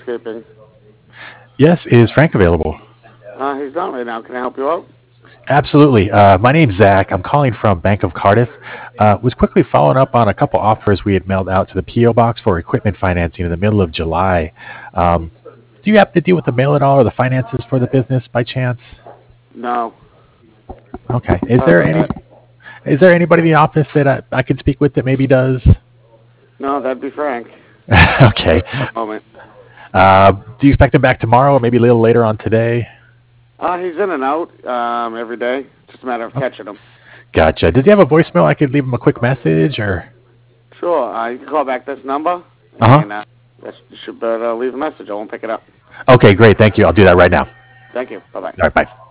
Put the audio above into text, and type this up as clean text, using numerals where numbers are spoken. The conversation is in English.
landscaping. Yes, is Frank available? He's not right now. Can I help you out? Absolutely. My name's Zach. I'm calling from Bank of Cardiff. Was quickly following up on a couple offers we had mailed out to the PO box for equipment financing in the middle of July. Um, do you happen to deal with the mail at all or the finances for the business by chance? No. Okay. Sorry about that. Is there anybody in the office that I could speak with that maybe does? No, that'd be Frank. Okay. One moment. Do you expect him back tomorrow or maybe a little later on today? He's in and out every day. Just a matter of catching him. Gotcha. Does he have a voicemail? I could leave him a quick message or. Sure. You can call back this number, Uh and you should leave a message. I won't pick it up. huh. Okay, great. Thank you. I'll do that right now. All Thank you. Bye-bye. right, bye.